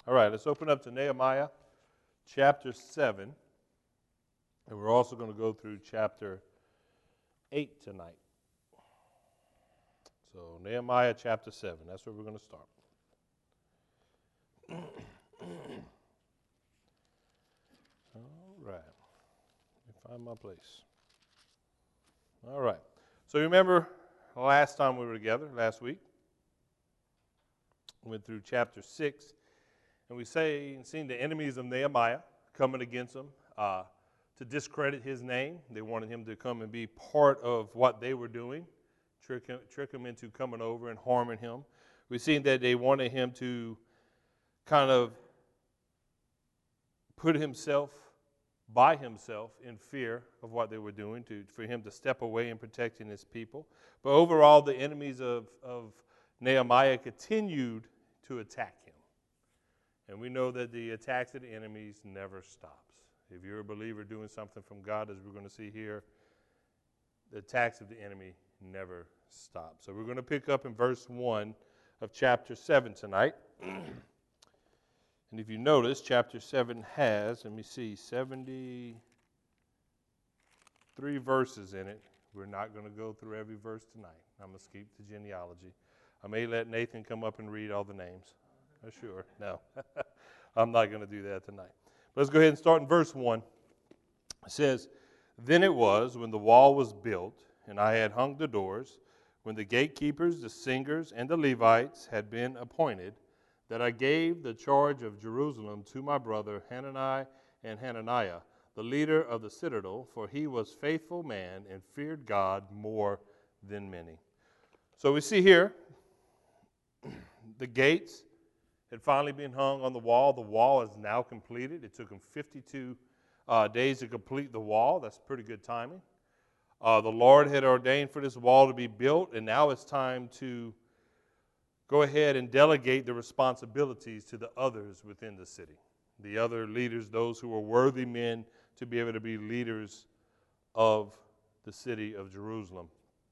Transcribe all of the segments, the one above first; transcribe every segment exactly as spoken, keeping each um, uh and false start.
All right, let's open up to Nehemiah chapter seven. And we're also going to go through chapter eight tonight. So, Nehemiah chapter seven, that's where we're going to start. All right, let me find my place. All right, so you remember last time we were together, last week, we went through chapter six, and we say, seen the enemies of Nehemiah coming against him uh, to discredit his name. They wanted him to come and be part of what they were doing, trick him, trick him into coming over and harming him. We've seen that they wanted him to kind of put himself by himself in fear of what they were doing, to for him to step away in protecting his people. But overall, the enemies of, of Nehemiah continued to attack him. And we know that the attacks of the enemies never stops. If you're a believer doing something from God, as we're going to see here, the attacks of the enemy never stop. So we're going to pick up in verse one of chapter seven tonight. And if you notice, chapter seven has, let me see, seventy-three verses in it. We're not going to go through every verse tonight. I'm going to skip the genealogy. I may let Nathan come up and read all the names. Oh, sure, no. I'm not going to do that tonight. But let's go ahead and start in verse one. It says, "Then it was, when the wall was built, and I had hung the doors, when the gatekeepers, the singers, and the Levites had been appointed, that I gave the charge of Jerusalem to my brother Hanani and Hananiah, the leader of the citadel, for he was faithful man and feared God more than many." So we see here, the gates had finally been hung on the wall. The wall is now completed. It took them fifty-two uh, days to complete the wall. That's pretty good timing. Uh, the Lord had ordained for this wall to be built, and now it's time to go ahead and delegate the responsibilities to the others within the city, the other leaders, those who are worthy men to be able to be leaders of the city of Jerusalem.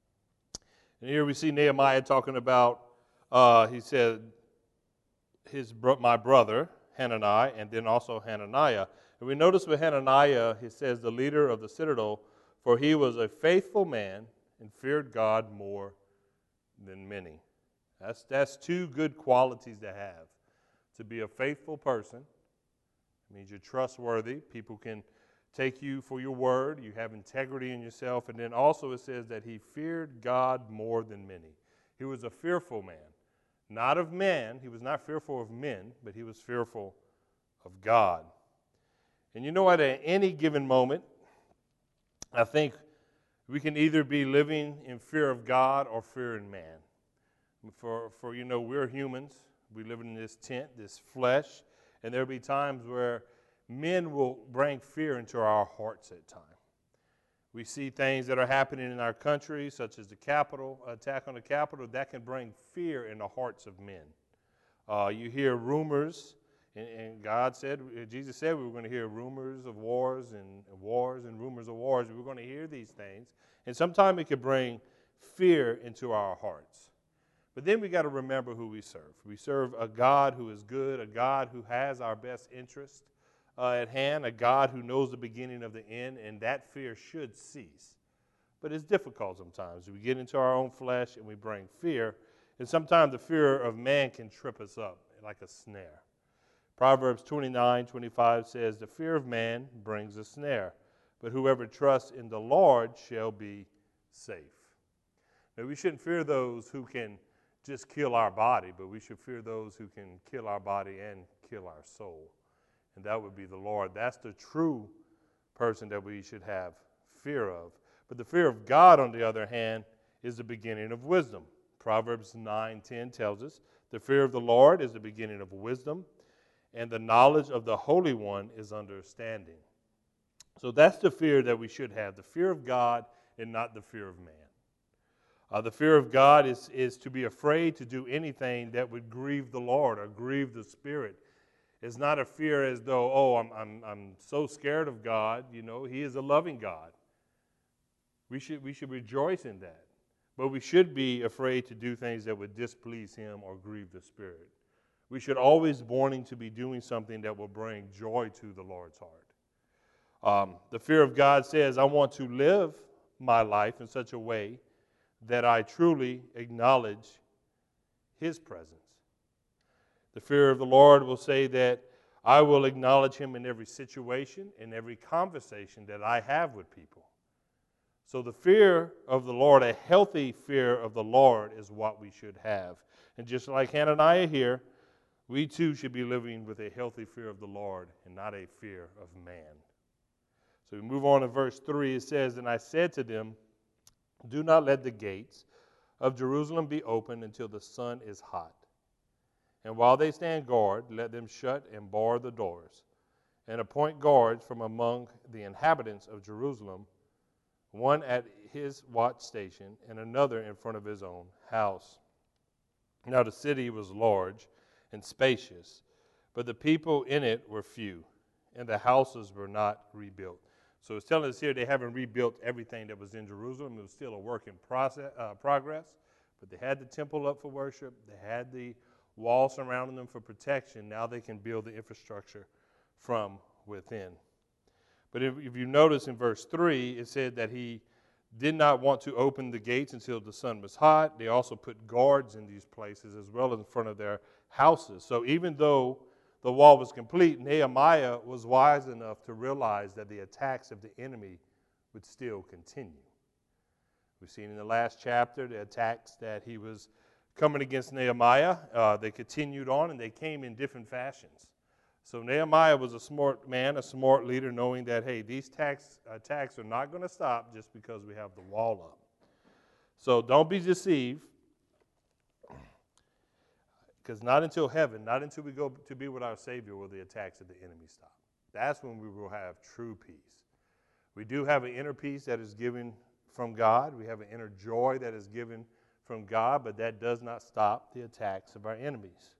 And here we see Nehemiah talking about, uh, he said, his bro- my brother, Hanani, and then also Hananiah. And we notice with Hananiah, he says, the leader of the citadel, for he was a faithful man and feared God more than many. That's, that's two good qualities to have. To be a faithful person, it means you're trustworthy. People can take you for your word. You have integrity in yourself. And then also it says that he feared God more than many. He was a fearful man. Not of man. He was not fearful of men, but he was fearful of God. And you know what? At any given moment, I think we can either be living in fear of God or fear in man. For, for you know, we're humans. We live in this tent, this flesh, and there'll be times where men will bring fear into our hearts at times. We see things that are happening in our country, such as the Capitol, attack on the Capitol, that can bring fear in the hearts of men. Uh, you hear rumors, and, and God said, Jesus said we were going to hear rumors of wars and, and wars and rumors of wars. We we're going to hear these things, and sometimes it can bring fear into our hearts. But then we got to remember who we serve. We serve a God who is good, a God who has our best interest uh, at hand, a God who knows the beginning of the end, and that fear should cease. But it's difficult sometimes. We get into our own flesh and we bring fear, and sometimes the fear of man can trip us up like a snare. Proverbs twenty-nine twenty-five says, "The fear of man brings a snare, but whoever trusts in the Lord shall be safe." Now, we shouldn't fear those who can just kill our body, but we should fear those who can kill our body and kill our soul. And that would be the Lord. That's the true person that we should have fear of. But the fear of God, on the other hand, is the beginning of wisdom. Proverbs nine ten tells us, "The fear of the Lord is the beginning of wisdom, and the knowledge of the Holy One is understanding." So that's the fear that we should have, the fear of God and not the fear of man. Uh, the fear of God is, is to be afraid to do anything that would grieve the Lord or grieve the Spirit. It's not a fear as though, oh, I'm, I'm, I'm so scared of God. You know, He is a loving God. We should, we should rejoice in that. But we should be afraid to do things that would displease Him or grieve the Spirit. We should always wanting to be doing something that will bring joy to the Lord's heart. Um, the fear of God says, I want to live my life in such a way that I truly acknowledge His presence. The fear of the Lord will say that I will acknowledge Him in every situation, in every conversation that I have with people. So the fear of the Lord, a healthy fear of the Lord, is what we should have. And just like Hananiah here, we too should be living with a healthy fear of the Lord and not a fear of man. So we move on to verse three. It says, And I said to them, Do not let the gates of Jerusalem be opened until the sun is hot. And while they stand guard, let them shut and bar the doors, and appoint guards from among the inhabitants of Jerusalem, one at his watch station and another in front of his own house. Now the city was large and spacious, but the people in it were few, and the houses were not rebuilt. So it's telling us here they haven't rebuilt everything that was in Jerusalem. It was still a work in process, uh, progress, but they had the temple up for worship. They had the wall surrounding them for protection. Now they can build the infrastructure from within. But if, if you notice in verse three, it said that he did not want to open the gates until the sun was hot. They also put guards in these places as well as in front of their houses. So even though the wall was complete, Nehemiah was wise enough to realize that the attacks of the enemy would still continue. We've seen in the last chapter the attacks that he was coming against Nehemiah. Uh, they continued on, and they came in different fashions. So Nehemiah was a smart man, a smart leader, knowing that, hey, these tax, attacks are not going to stop just because we have the wall up. So don't be deceived, because not until heaven, not until we go to be with our Savior will the attacks of the enemy stop. That's when we will have true peace. We do have an inner peace that is given from God. We have an inner joy that is given from God, but that does not stop the attacks of our enemies.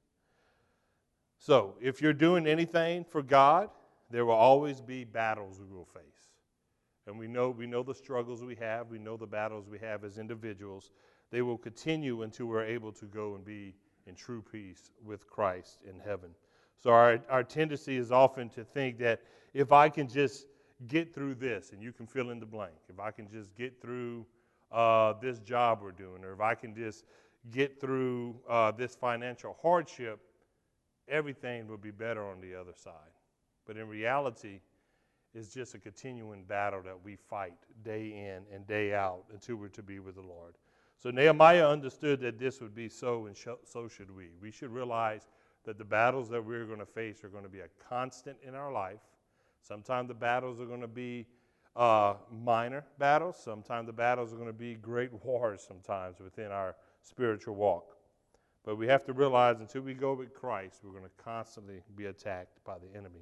So if you're doing anything for God, there will always be battles we will face. And we know we know the struggles we have. We know the battles we have as individuals. They will continue until we're able to go and be in true peace with Christ in heaven. So our, our tendency is often to think that if I can just get through this, and you can fill in the blank, if I can just get through uh, this job we're doing, or if I can just get through uh, this financial hardship, everything will be better on the other side. But in reality, it's just a continuing battle that we fight day in and day out until we're to be with the Lord. So Nehemiah understood that this would be so, and sh- so should we. We should realize that the battles that we're going to face are going to be a constant in our life. Sometimes the battles are going to be uh, minor battles. Sometimes the battles are going to be great wars sometimes within our spiritual walk. But we have to realize until we go with Christ, we're going to constantly be attacked by the enemy.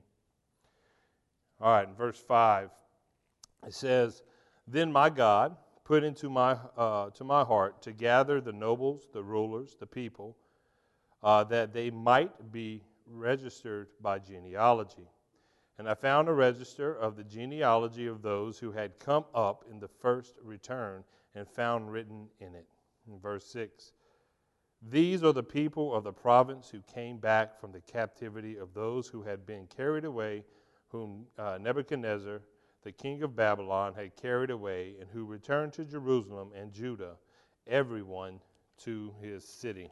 All right, in verse five, it says, Then my God put into my uh, to my heart to gather the nobles, the rulers, the people, uh, that they might be registered by genealogy. And I found a register of the genealogy of those who had come up in the first return, and found written in it. In verse six, These are the people of the province who came back from the captivity of those who had been carried away, whom uh, Nebuchadnezzar, the king of Babylon, had carried away, and who returned to Jerusalem and Judah, everyone to his city.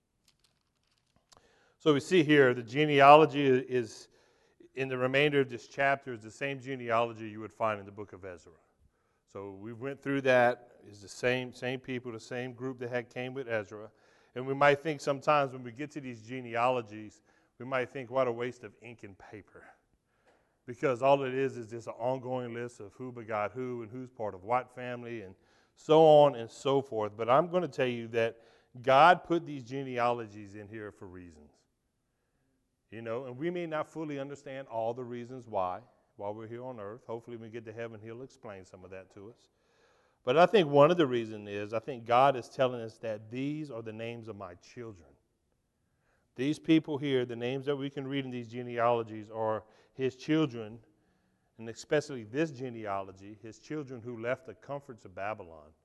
So we see here the genealogy is, in the remainder of this chapter, is the same genealogy you would find in the book of Ezra. So we went through that. It's the same, same people, the same group that had came with Ezra. And we might think sometimes when we get to these genealogies, we might think, what a waste of ink and paper. Because all it is is just an ongoing list of who begot who and who's part of what family and so on and so forth. But I'm going to tell you that God put these genealogies in here for reasons. You know, and we may not fully understand all the reasons why while we're here on earth. Hopefully when we get to heaven, he'll explain some of that to us. But I think one of the reasons is I think God is telling us that these are the names of my children. These people here, the names that we can read in these genealogies are his children, and especially this genealogy, his children who left the comforts of Babylon,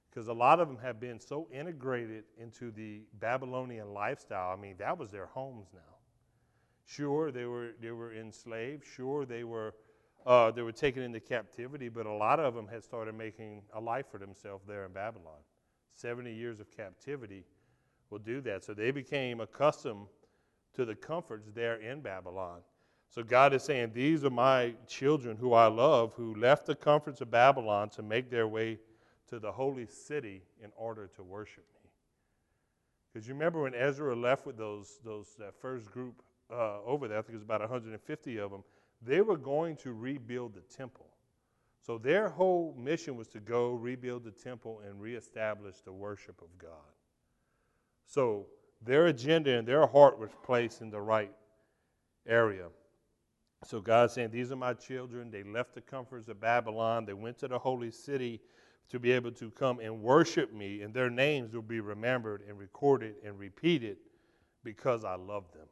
because a lot of them have been so integrated into the Babylonian lifestyle. I mean, that was their homes now. Sure, they were they were enslaved. Sure, they were uh, they were taken into captivity. But a lot of them had started making a life for themselves there in Babylon. Seventy years of captivity will do that. So they became accustomed to the comforts there in Babylon. So God is saying, these are my children who I love, who left the comforts of Babylon to make their way to the holy city in order to worship me. Because you remember when Ezra left with those those that first group uh, over there, I think it was about one hundred fifty of them, they were going to rebuild the temple. So their whole mission was to go rebuild the temple and reestablish the worship of God. So their agenda and their heart was placed in the right area. So God's saying, these are my children. They left the comforts of Babylon. They went to the holy city to be able to come and worship me, and their names will be remembered and recorded and repeated because I love them.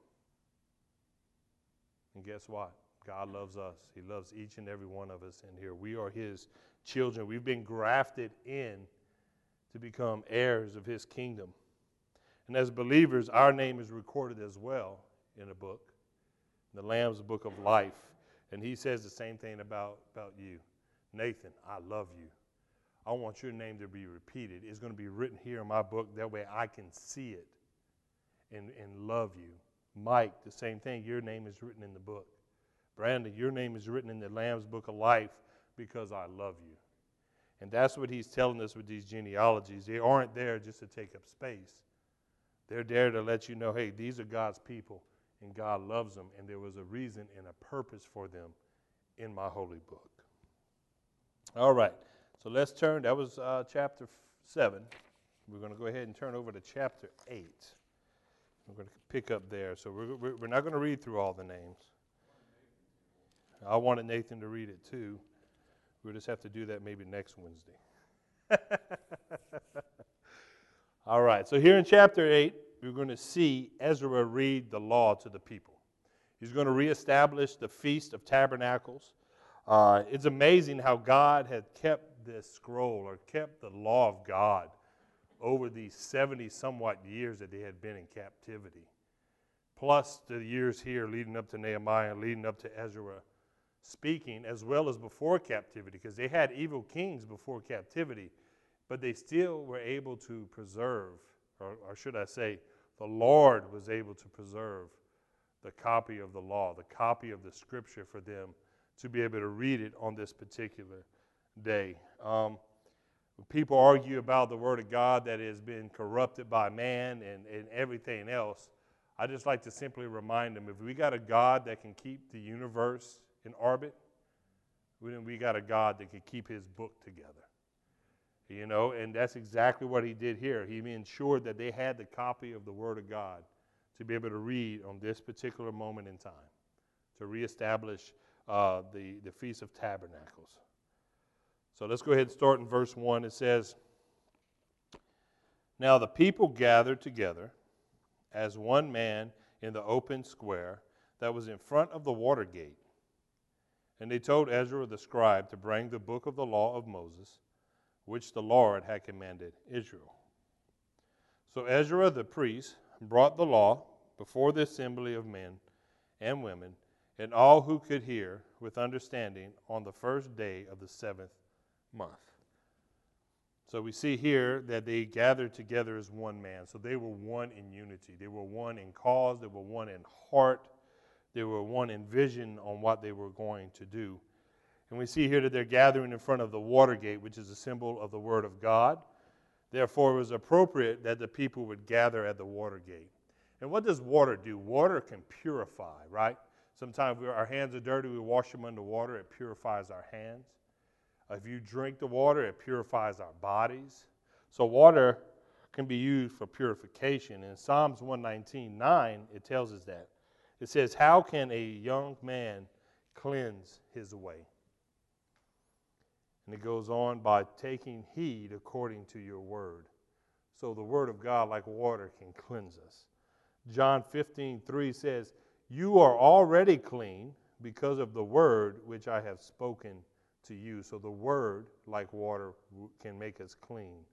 And guess what? God loves us. He loves each and every one of us in here. We are his children. We've been grafted in to become heirs of his kingdom. And as believers, our name is recorded as well in a book, the Lamb's Book of Life. And he says the same thing about, about you. Nathan, I love you. I want your name to be repeated. It's going to be written here in my book. That way I can see it and, and love you. Mike, the same thing. Your name is written in the book. Brandon, your name is written in the Lamb's Book of Life because I love you. And that's what he's telling us with these genealogies. They aren't there just to take up space. They're there to let you know, hey, these are God's people, and God loves them, and there was a reason and a purpose for them in my holy book. All right, so let's turn. That was uh, chapter seven. We're going to go ahead and turn over to chapter eight. We're going to pick up there. So we're, we're, we're not going to read through all the names. I wanted Nathan to read it too. We'll just have to do that maybe next Wednesday. All right, so here in chapter eight, we're going to see Ezra read the law to the people. He's going to reestablish the Feast of Tabernacles. Uh, it's amazing how God had kept this scroll or kept the law of God over these seventy somewhat years that they had been in captivity. Plus the years here leading up to Nehemiah and leading up to Ezra speaking, as well as before captivity, because they had evil kings before captivity, but they still were able to preserve, or, or should I say, the Lord was able to preserve the copy of the law, the copy of the scripture for them to be able to read it on this particular day. Um, people argue about the word of God that has been corrupted by man and, and everything else. I just like to simply remind them, if we got a God that can keep the universe in orbit, then we got a God that can keep his book together. You know, and that's exactly what he did here. He ensured that they had the copy of the Word of God to be able to read on this particular moment in time, to reestablish uh, the, the Feast of Tabernacles. So let's go ahead and start in verse one. It says, "Now the people gathered together as one man in the open square that was in front of the water gate. And they told Ezra the scribe to bring the book of the law of Moses, which the Lord had commanded Israel. So Ezra the priest brought the law before the assembly of men and women, and all who could hear with understanding on the first day of the seventh month." So we see here that they gathered together as one man. So they were one in unity. They were one in cause. They were one in heart. They were one in vision on what they were going to do. And we see here that they're gathering in front of the water gate, which is a symbol of the Word of God. Therefore, it was appropriate that the people would gather at the water gate. And what does water do? Water can purify, right? Sometimes we, our hands are dirty, we wash them under water, it purifies our hands. If you drink the water, it purifies our bodies. So water can be used for purification. In Psalms one nineteen nine, it tells us that. It says, "How can a young man cleanse his way?" And it goes on, "By taking heed according to your word." So the word of God, like water, can cleanse us. John fifteen three says, "You are already clean because of the word which I have spoken to you." So the word, like water, can make us clean.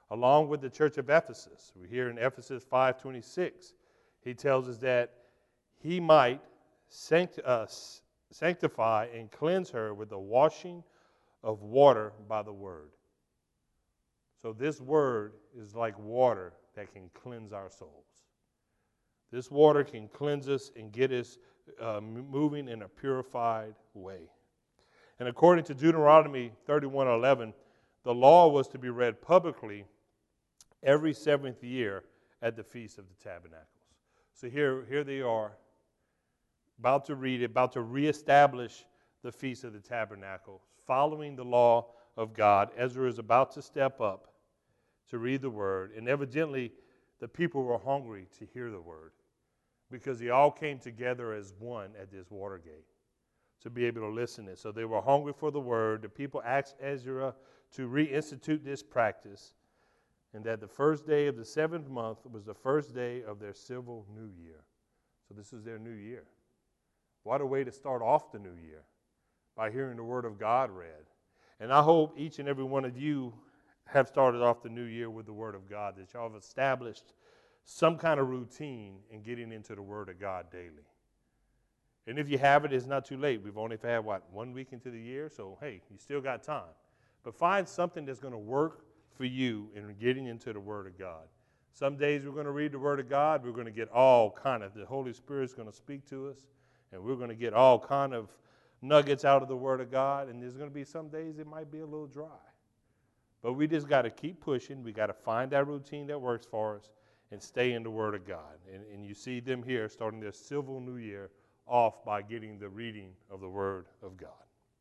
along with the church of Ephesus. We hear in Ephesus five twenty-six, he tells us that he might sanct- uh, sanctify and cleanse her with the washing of water by the word. So this word is like water that can cleanse our souls. This water can cleanse us and get us uh, moving in a purified way. And according to Deuteronomy thirty-one eleven, the law was to be read publicly every seventh year at the Feast of the Tabernacles. So here, here they are, about to read it, about to reestablish the Feast of the Tabernacles, following the law of God. Ezra is about to step up to read the word, and evidently the people were hungry to hear the word because they all came together as one at this water gate to be able to listen to it. So they were hungry for the word. The people asked Ezra to reinstitute this practice, and that the first day of the seventh month was the first day of their civil new year. So this is their new year. What a way to start off the new year, by hearing the word of God read. And I hope each and every one of you have started off the new year with the word of God, that y'all have established some kind of routine in getting into the word of God daily. And if you haven't, it's not too late. We've only had, what, one week into the year? So, hey, you still got time. But find something that's going to work for you in getting into the word of God. Some days we're going to read the word of God. We're going to get all kind of, the Holy Spirit's going to speak to us, and we're going to get all kind of nuggets out of the word of God. And there's going to be some days it might be a little dry. But we just got to keep pushing. We got to find that routine that works for us and stay in the word of God. And, and you see them here starting their civil new year off by getting the reading of the word of God.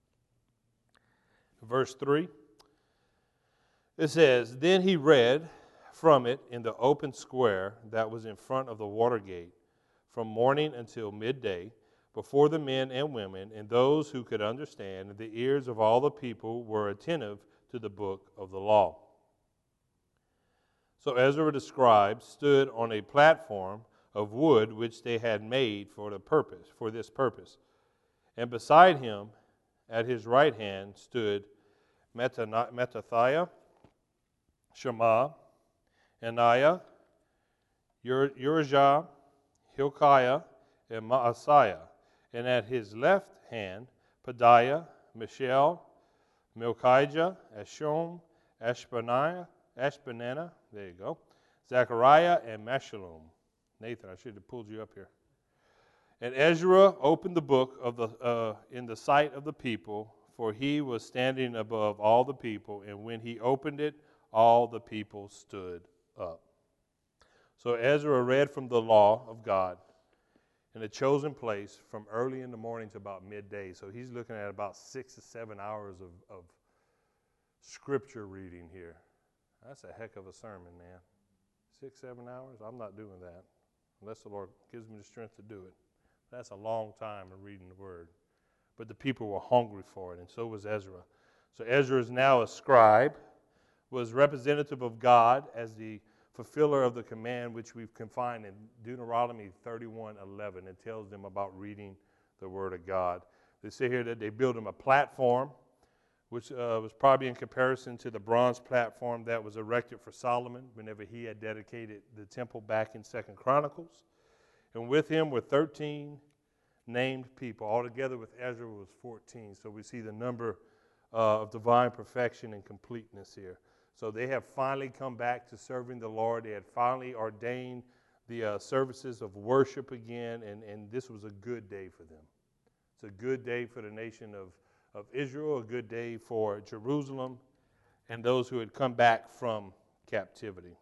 Verse three, it says, "Then he read from it in the open square that was in front of the water gate from morning until midday, before the men and women and those who could understand, and the ears of all the people were attentive to the book of the law. So Ezra the scribe stood on a platform of wood which they had made for the purpose, for this purpose. And beside him, at his right hand, stood Mattathiah, Shema, Ananiah, Urijah, Hilkiah, and Maaseiah. And at his left hand, Pedaiah, Mishael, Malchijah, Ashom, Ashbaniah, Ashbanana, there you go, Zechariah, and Meshullam. Nathan, I should have pulled you up here. And Ezra opened the book of the uh, in the sight of the people, for he was standing above all the people, and when he opened it, all the people stood up. So Ezra read from the law of God in a chosen place from early in the morning to about midday. So he's looking at about six to seven hours of, of scripture reading here. That's a heck of a sermon, man. Six, seven hours? I'm not doing that unless the Lord gives me the strength to do it. That's a long time of reading the word. But the people were hungry for it, and so was Ezra. So Ezra is now a scribe, was representative of God as the fulfiller of the command which we've confined in Deuteronomy thirty-one eleven. It tells them about reading the word of God. They say here that they built him a platform, which uh, was probably in comparison to the bronze platform that was erected for Solomon whenever he had dedicated the temple back in Second Chronicles. And with him were thirteen named people. Altogether with Ezra was fourteen. So we see the number uh, of divine perfection and completeness here. So they have finally come back to serving the Lord. They had finally ordained the uh, services of worship again, and, and this was a good day for them. It's a good day for the nation of, of Israel, a good day for Jerusalem, and those who had come back from captivity.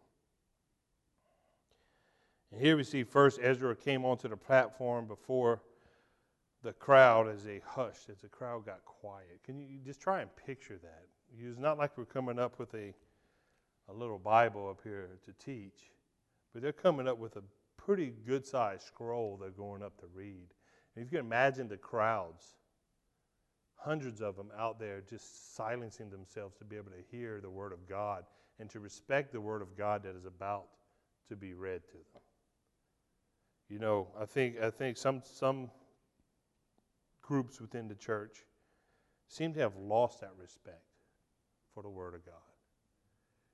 And here we see first Ezra came onto the platform before the crowd as they hushed, as the crowd got quiet. Can you just try and picture that? It's not like we're coming up with a, a little Bible up here to teach, but they're coming up with a pretty good-sized scroll they're going up to read. And if you can imagine the crowds, hundreds of them out there just silencing themselves to be able to hear the Word of God and to respect the Word of God that is about to be read to them. You know, I think I think some some groups within the church seem to have lost that respect for the Word of God.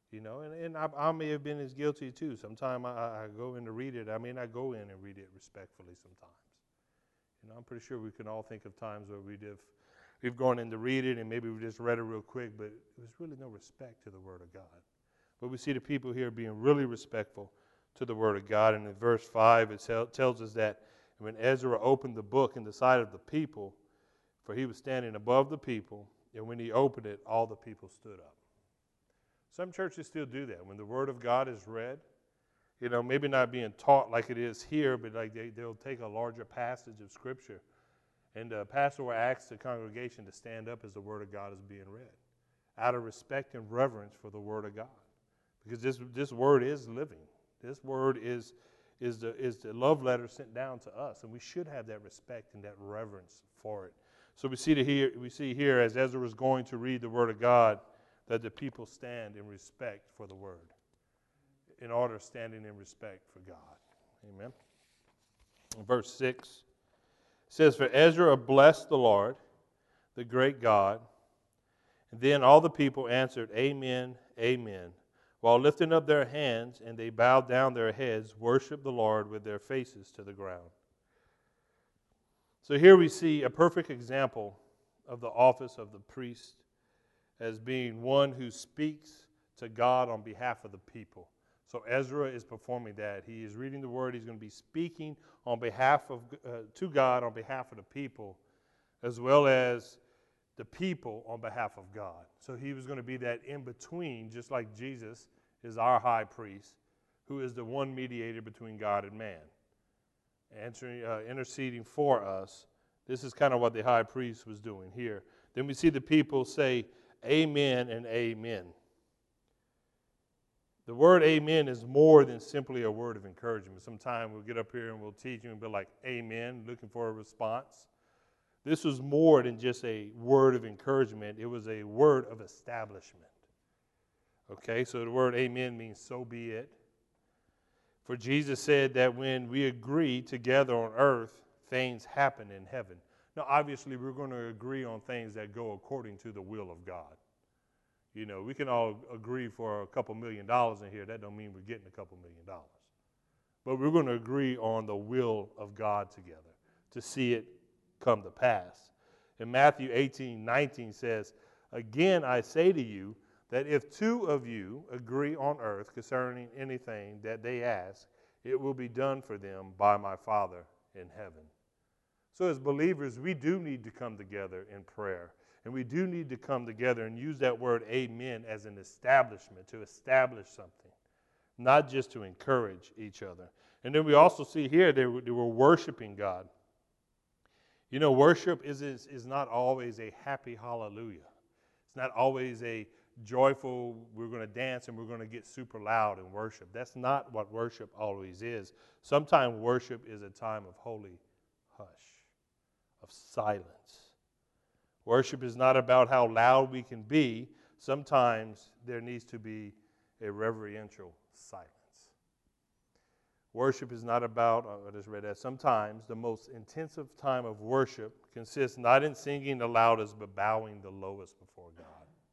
You know, and, and I, I may have been as guilty too. Sometimes I, I go in to read it. I may not go in and read it respectfully sometimes. You know, I'm pretty sure we can all think of times where we'd have, we've gone in to read it and maybe we just read it real quick, but there was really no respect to the Word of God. But we see the people here being really respectful to the Word of God. And in verse five, it tell, tells us that when Ezra opened the book in the sight of the people, for he was standing above the people, and when he opened it, all the people stood up. Some churches still do that. When the Word of God is read, you know, maybe not being taught like it is here, but like they, they'll take a larger passage of Scripture, and the pastor will ask the congregation to stand up as the Word of God is being read, out of respect and reverence for the Word of God. Because this this Word is living. This Word is, is, the, is the love letter sent down to us, and we should have that respect and that reverence for it. So we see, to here, we see here, as Ezra was going to read the Word of God, that the people stand in respect for the Word, in order standing in respect for God. Amen. In verse six, it says, for Ezra blessed the Lord, the great God. And then all the people answered, Amen, Amen, while lifting up their hands, and they bowed down their heads, worshiped the Lord with their faces to the ground. So here we see a perfect example of the office of the priest as being one who speaks to God on behalf of the people. So Ezra is performing that. He is reading the Word. He's going to be speaking on behalf of uh, to God on behalf of the people, as well as the people on behalf of God. So he was going to be that in-between, just like Jesus is our high priest, who is the one mediator between God and man, answering, uh, interceding for us. This is kind of what the high priest was doing here. Then we see the people say, Amen and Amen. The word amen is more than simply a word of encouragement. Sometimes we'll get up here and we'll teach you and be like, amen, looking for a response. This was more than just a word of encouragement. It was a word of establishment. Okay, so the word amen means so be it. For Jesus said that when we agree together on earth, things happen in heaven. Now, obviously, we're going to agree on things that go according to the will of God. You know, we can all agree for a couple million dollars in here. That don't mean we're getting a couple million dollars. But we're going to agree on the will of God together to see it come to pass. And Matthew eighteen nineteen says, again, I say to you that if two of you agree on earth concerning anything that they ask, it will be done for them by my Father in heaven. So as believers, we do need to come together in prayer. And we do need to come together and use that word amen as an establishment, to establish something, not just to encourage each other. And then we also see here they were, they were worshiping God. You know, worship is, is, is not always a happy hallelujah. It's not always a joyful, we're going to dance and we're going to get super loud in worship. That's not what worship always is. Sometimes worship is a time of holy hush, of silence. Worship is not about how loud we can be. Sometimes there needs to be a reverential silence. Worship is not about, I just read that, sometimes the most intensive time of worship consists not in singing the loudest, but bowing the lowest before God.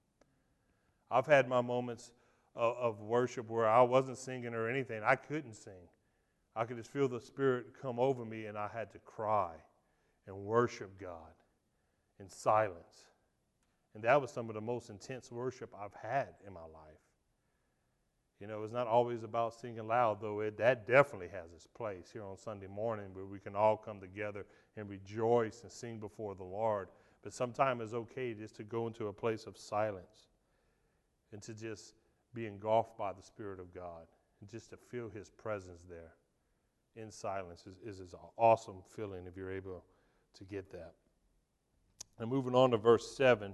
I've had my moments of, of worship where I wasn't singing or anything. I couldn't sing. I could just feel the Spirit come over me, and I had to cry and worship God in silence. And that was some of the most intense worship I've had in my life. You know, it's not always about singing loud, though it, that definitely has its place here on Sunday morning, where we can all come together and rejoice and sing before the Lord. But sometimes it's okay just to go into a place of silence and to just be engulfed by the Spirit of God and just to feel His presence there in silence is, is, is an awesome feeling if you're able to get that. And moving on to verse seven,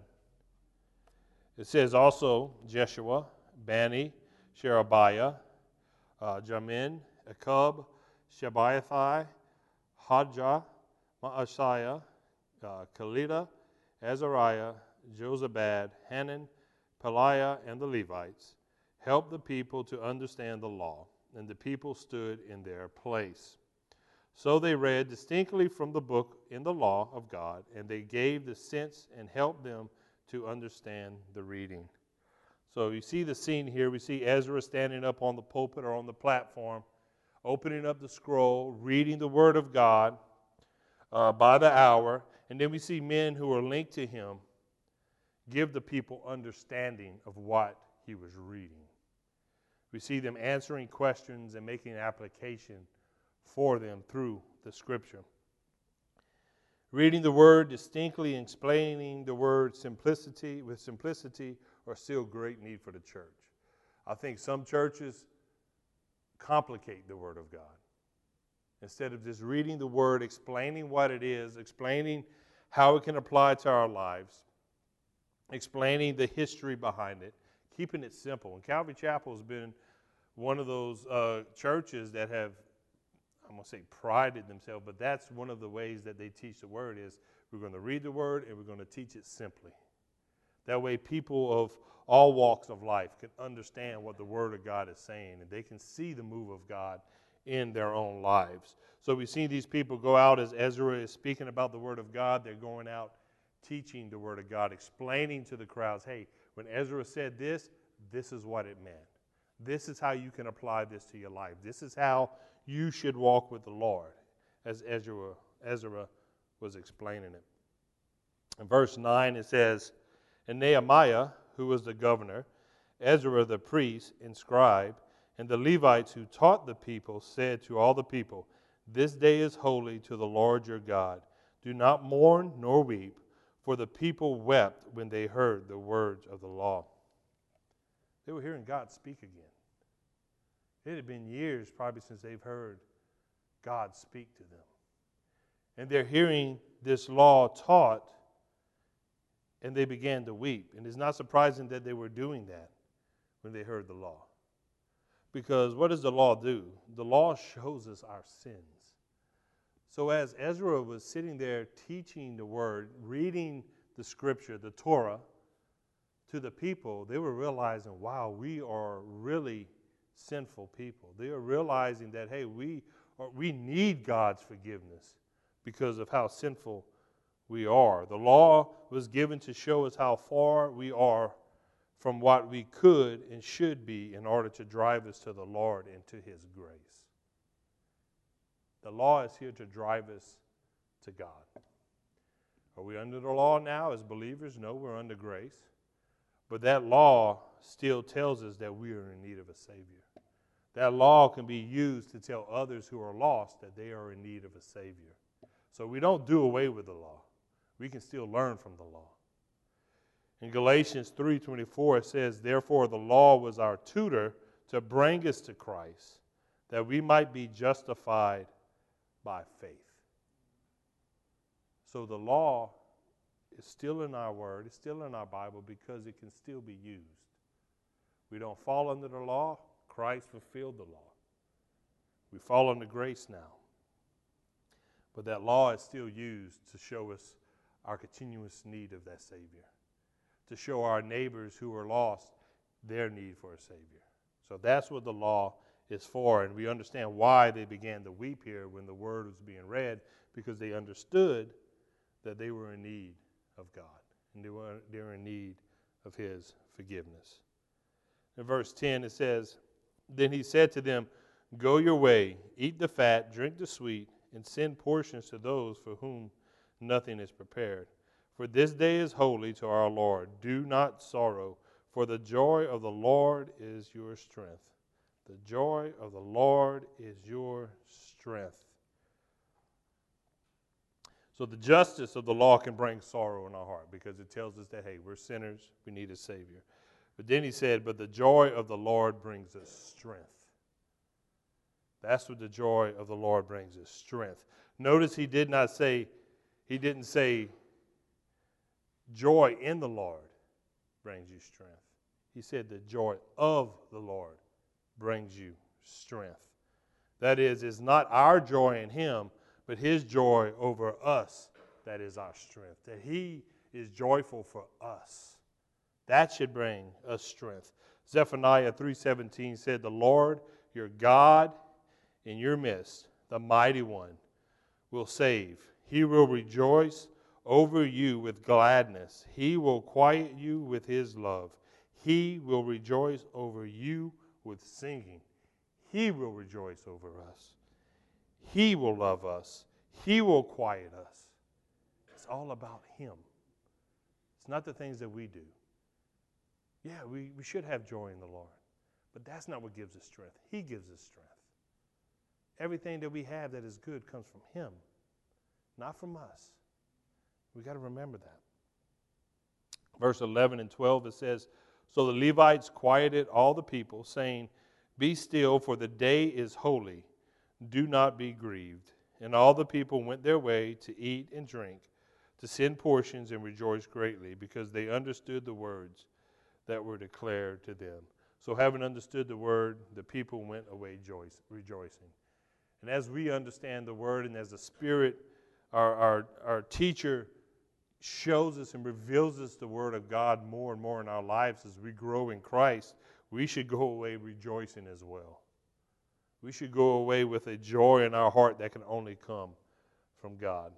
it says also Jeshua, Bani, Sherebiah, uh, Jamin, Akub, Shabbathai, Hadjah, Maashiah, uh, Kalida, Azariah, Jozabad, Hanan, Peliah, and the Levites helped the people to understand the law, and the people stood in their place. So they read distinctly from the book in the law of God, and they gave the sense and helped them to understand the reading. So you see the scene here. We see Ezra standing up on the pulpit or on the platform, opening up the scroll, reading the Word of God uh, by the hour. And then we see men who are linked to him give the people understanding of what he was reading. We see them answering questions and making application for them through the Scripture. Reading the Word distinctly and explaining the Word simplicity with simplicity are still great need for the church. I think some churches complicate the Word of God. Instead of just reading the Word, explaining what it is, explaining how it can apply to our lives, explaining the history behind it, keeping it simple. And Calvary Chapel has been one of those uh, churches that have, I'm going to say prided themselves, but that's one of the ways that they teach the Word is we're going to read the Word and we're going to teach it simply. That way people of all walks of life can understand what the Word of God is saying, and they can see the move of God in their own lives. So we see these people go out as Ezra is speaking about the Word of God. They're going out teaching the Word of God, explaining to the crowds, hey, when Ezra said this, this is what it meant. This is how you can apply this to your life. This is how you should walk with the Lord, as Ezra, Ezra was explaining it. In verse nine it says, and Nehemiah, who was the governor, Ezra the priest and scribe, and the Levites who taught the people said to all the people, this day is holy to the Lord your God. Do not mourn nor weep, for the people wept when they heard the words of the law. They were hearing God speak again. It had been years probably since they've heard God speak to them. And they're hearing this law taught, and they began to weep. And it's not surprising that they were doing that when they heard the law. Because what does the law do? The law shows us our sins. So as Ezra was sitting there teaching the Word, reading the Scripture, the Torah, to the people, they were realizing, wow, we are really sinful people. They are realizing that, hey, we are, we need God's forgiveness because of how sinful we are. The law was given to show us how far we are from what we could and should be in order to drive us to the Lord and to His grace. The law is here to drive us to God. Are we under the law now as believers? No, we're under grace. But that law still tells us that we are in need of a Savior. That law can be used to tell others who are lost that they are in need of a Savior. So we don't do away with the law. We can still learn from the law. In Galatians three twenty-four, it says, therefore the law was our tutor to bring us to Christ, that we might be justified by faith. So the law is still in our word, it's still in our Bible because it can still be used. We don't fall under the law. Christ fulfilled the law. We fall under grace now. But that law is still used to show us our continuous need of that Savior, to show our neighbors who are lost their need for a Savior. So that's what the law is for, and we understand why they began to weep here when the word was being read, because they understood that they were in need of God, and they were, they were in need of His forgiveness. In verse ten it says, then he said to them, go your way, eat the fat, drink the sweet, and send portions to those for whom nothing is prepared. For this day is holy to our Lord. Do not sorrow, for the joy of the Lord is your strength. The joy of the Lord is your strength. So the justice of the law can bring sorrow in our heart because it tells us that, hey, we're sinners, we need a Savior. But then he said, but the joy of the Lord brings us strength. That's what the joy of the Lord brings us, strength. Notice he did not say, he didn't say, joy in the Lord brings you strength. He said the joy of the Lord brings you strength. That is, it's not our joy in Him, but His joy over us that is our strength. That He is joyful for us. That should bring us strength. Zephaniah three seventeen said, the Lord your God in your midst, the mighty one, will save. He will rejoice over you with gladness. He will quiet you with His love. He will rejoice over you with singing. He will rejoice over us. He will love us. He will quiet us. It's all about him. It's not the things that we do. Yeah, we, we should have joy in the Lord. But that's not what gives us strength. He gives us strength. Everything that we have that is good comes from him, not from us. We've got to remember that. Verse eleven and twelve, it says, So the Levites quieted all the people, saying, Be still, for the day is holy. Do not be grieved. And all the people went their way to eat and drink, to send portions and rejoice greatly, because they understood the words that were declared to them. So having understood the word, the people went away joyce, rejoicing. And as we understand the word, and as the Spirit, our, our, our teacher, shows us and reveals us the word of God more and more in our lives as we grow in Christ, we should go away rejoicing as well. We should go away with a joy in our heart that can only come from God.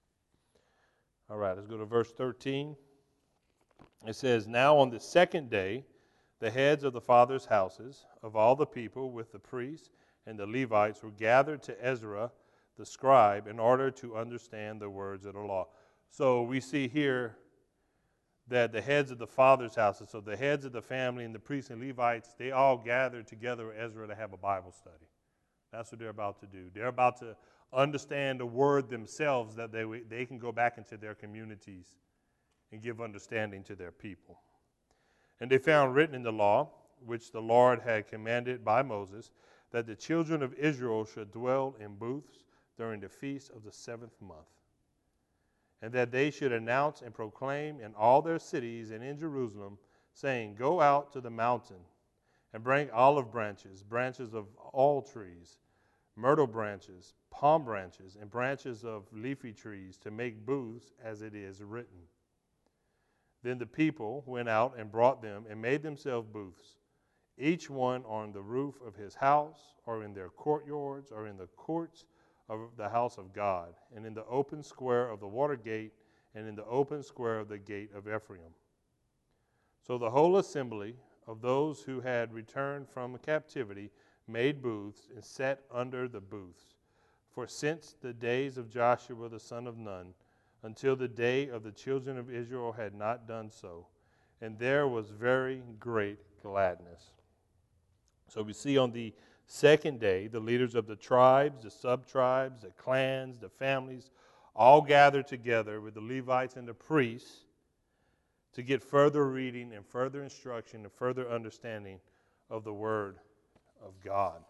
All right, let's go to verse thirteen. It says, Now on the second day, the heads of the fathers' houses of all the people with the priests and the Levites were gathered to Ezra the scribe in order to understand the words of the law. So we see here that the heads of the fathers' houses, so the heads of the family and the priests and Levites, they all gathered together with Ezra to have a Bible study. That's what they're about to do. They're about to understand the word themselves, that they, they can go back into their communities and give understanding to their people. And they found written in the law, which the Lord had commanded by Moses, that the children of Israel should dwell in booths during the feast of the seventh month, and that they should announce and proclaim in all their cities and in Jerusalem, saying, Go out to the mountain and bring olive branches, branches of all trees, myrtle branches, palm branches, and branches of leafy trees to make booths as it is written. Then the people went out and brought them and made themselves booths, each one on the roof of his house, or in their courtyards, or in the courts of the house of God, and in the open square of the water gate, and in the open square of the gate of Ephraim. So the whole assembly of those who had returned from captivity made booths and sat under the booths. For since the days of Joshua the son of Nun, until the day of the children of Israel had not done so, and there was very great gladness. So we see on the second day, the leaders of the tribes, the sub-tribes, the clans, the families, all gathered together with the Levites and the priests to get further reading and further instruction and further understanding of the Word of God.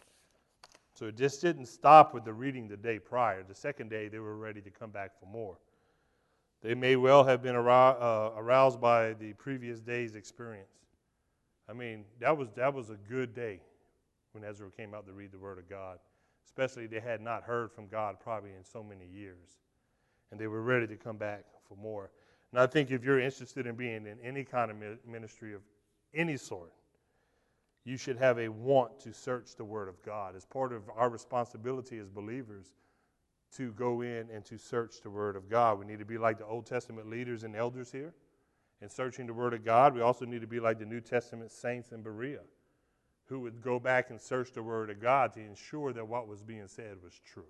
So it just didn't stop with the reading the day prior. The second day, they were ready to come back for more. They may well have been arou- uh, aroused by the previous day's experience. I mean, that was that was a good day when Ezra came out to read the Word of God. Especially they had not heard from God probably in so many years. And they were ready to come back for more. And I think if you're interested in being in any kind of ministry of any sort, you should have a want to search the Word of God. It's part of our responsibility as believers to go in and to search the Word of God. We need to be like the Old Testament leaders and elders here in searching the Word of God. We also need to be like the New Testament saints in Berea, who would go back and search the Word of God to ensure that what was being said was true.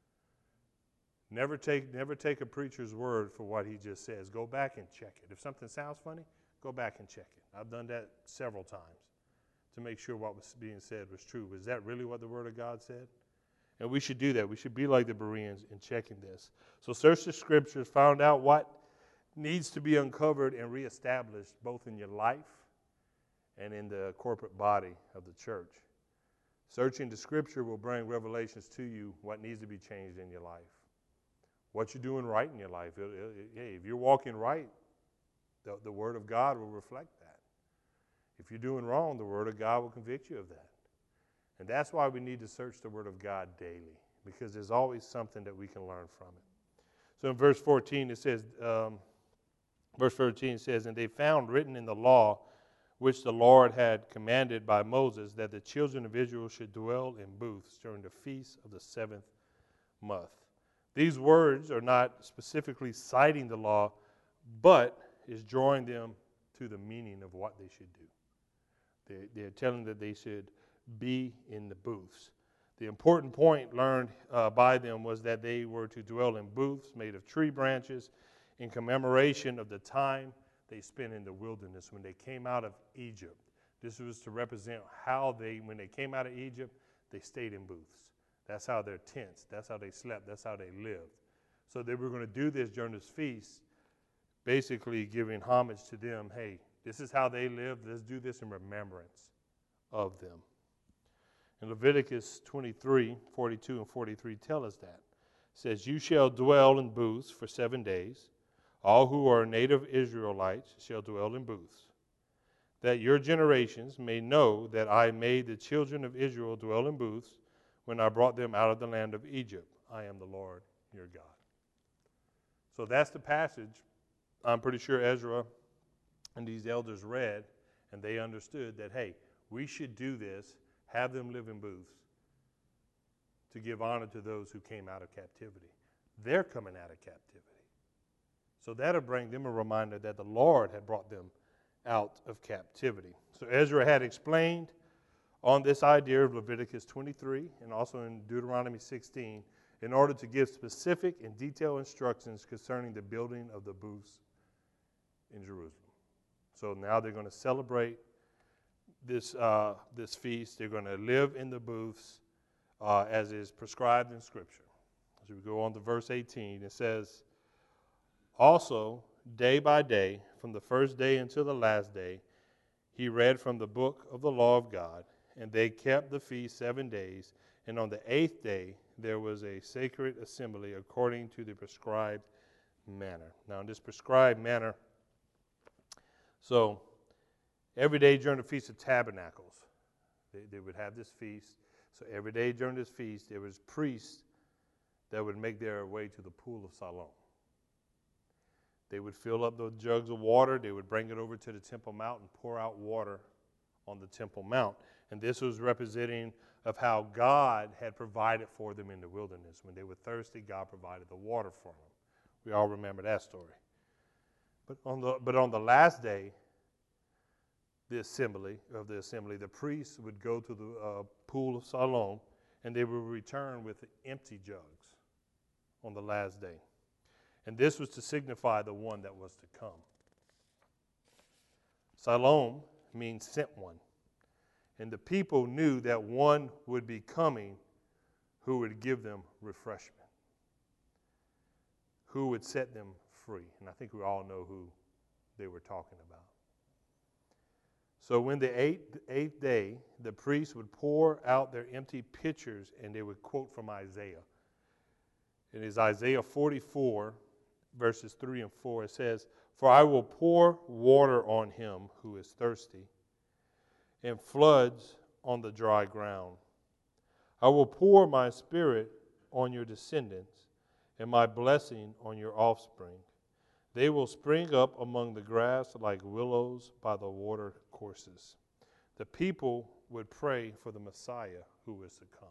Never take, never take a preacher's word for what he just says. Go back and check it. If something sounds funny, go back and check it. I've done that several times to make sure what was being said was true. Was that really what the Word of God said? And we should do that. We should be like the Bereans in checking this. So search the Scriptures, find out what needs to be uncovered and reestablished both in your life and in the corporate body of the church. Searching the Scripture will bring revelations to you what needs to be changed in your life. What you're doing right in your life. It, it, it, hey, if you're walking right, the, the Word of God will reflect that. If you're doing wrong, the Word of God will convict you of that. And that's why we need to search the Word of God daily, because there's always something that we can learn from it. So in verse fourteen, it says, um, verse fourteen says, And they found written in the law, which the Lord had commanded by Moses, that the children of Israel should dwell in booths during the feast of the seventh month. These words are not specifically citing the law, but is drawing them to the meaning of what they should do. They, they're telling that they should be in the booths. The important point learned uh, by them was that they were to dwell in booths made of tree branches in commemoration of the time they spent in the wilderness when they came out of Egypt. This was to represent how they, when they came out of Egypt, they stayed in booths. That's how their tents, that's how they slept, that's how they lived. So they were going to do this during this feast, basically giving homage to them. Hey, this is how they lived. Let's do this in remembrance of them. In Leviticus twenty-three, forty-two and forty-three tell us that. It says, you shall dwell in booths for seven days. All who are native Israelites shall dwell in booths, that your generations may know that I made the children of Israel dwell in booths when I brought them out of the land of Egypt. I am the Lord your God. So that's the passage I'm pretty sure Ezra and these elders read, and they understood that, hey, we should do this, have them live in booths to give honor to those who came out of captivity. They're coming out of captivity. So that'll bring them a reminder that the Lord had brought them out of captivity. So Ezra had explained on this idea of Leviticus twenty-three and also in Deuteronomy sixteen in order to give specific and detailed instructions concerning the building of the booths in Jerusalem. So now they're going to celebrate this uh, this feast. They're going to live in the booths uh, as is prescribed in Scripture. As we go on to verse eighteen, it says, also, day by day, from the first day until the last day, he read from the book of the law of God, and they kept the feast seven days, and on the eighth day there was a sacred assembly according to the prescribed manner. Now, in this prescribed manner, so every day during the Feast of Tabernacles, they, they would have this feast. So every day during this feast, there was priests that would make their way to the pool of Siloam. They would fill up the jugs of water. They would bring it over to the Temple Mount and pour out water on the Temple Mount. And this was representing of how God had provided for them in the wilderness. When they were thirsty, God provided the water for them. We all remember that story. But on the, but on the last day, the assembly of the assembly, the priests would go to the uh, pool of Siloam, and they would return with empty jugs on the last day. And this was to signify the one that was to come. Siloam means sent one. And the people knew that one would be coming who would give them refreshment, who would set them free. And I think we all know who they were talking about. So when the eighth, eighth day, the priests would pour out their empty pitchers, and they would quote from Isaiah. It is Isaiah forty-four, verses three and four. It says, for I will pour water on him who is thirsty, and floods on the dry ground. I will pour my spirit on your descendants, and my blessing on your offspring. They will spring up among the grass like willows by the water courses. The people would pray for the Messiah who is to come.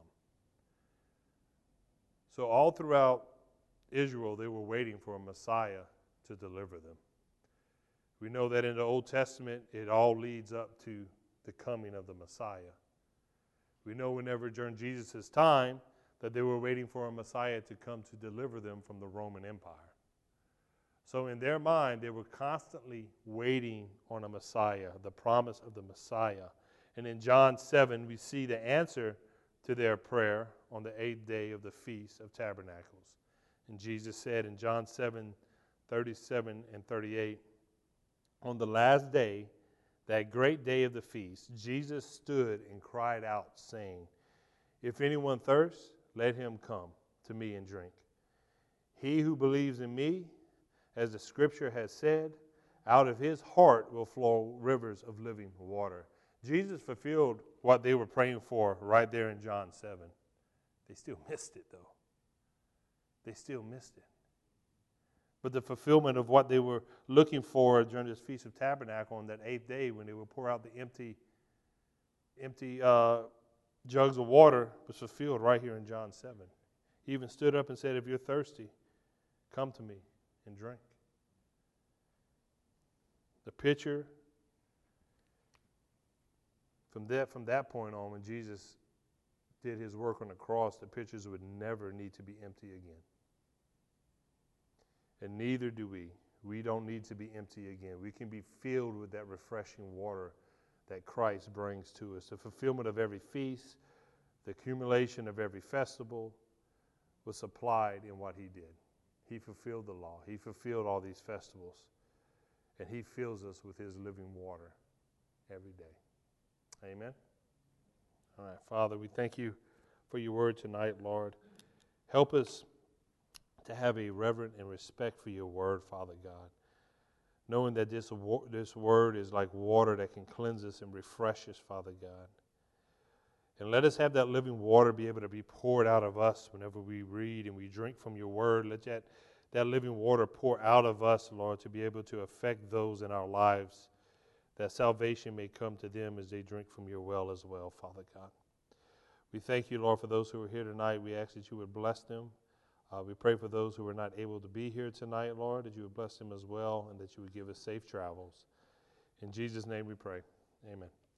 So all throughout Israel, they were waiting for a Messiah to deliver them. We know that in the Old Testament, it all leads up to the coming of the Messiah. We know whenever during Jesus' time that they were waiting for a Messiah to come to deliver them from the Roman Empire. So in their mind, they were constantly waiting on a Messiah, the promise of the Messiah. And in John seven, we see the answer to their prayer on the eighth day of the Feast of Tabernacles. And Jesus said in John seven, thirty-seven and thirty-eight, on the last day, that great day of the feast, Jesus stood and cried out, saying, if anyone thirsts, let him come to me and drink. He who believes in me, as the scripture has said, out of his heart will flow rivers of living water. Jesus fulfilled what they were praying for right there in John seven. They still missed it, though. They still missed it. But the fulfillment of what they were looking for during this Feast of Tabernacle on that eighth day when they would pour out the empty, empty uh, jugs of water was fulfilled right here in John seven. He even stood up and said, if you're thirsty, come to me and drink. The pitcher from that, from that point on, when Jesus did his work on the cross, the pitchers would never need to be empty again. And neither do we. We don't need to be empty again. We can be filled with that refreshing water that Christ brings to us. The fulfillment of every feast, the accumulation of every festival was supplied in what he did. He fulfilled the law. He fulfilled all these festivals. And he fills us with his living water every day. Amen. All right, Father, we thank you for your word tonight, Lord. Help us to have a reverent and respect for your word, Father God, knowing that this, this word is like water that can cleanse us and refresh us, Father God. And let us have that living water be able to be poured out of us whenever we read and we drink from your word. Let that, that living water pour out of us, Lord, to be able to affect those in our lives, that salvation may come to them as they drink from your well as well, Father God. We thank you, Lord, for those who are here tonight. We ask that you would bless them. Uh, we pray for those who are not able to be here tonight, Lord, that you would bless them as well and that you would give us safe travels. In Jesus' name we pray. Amen.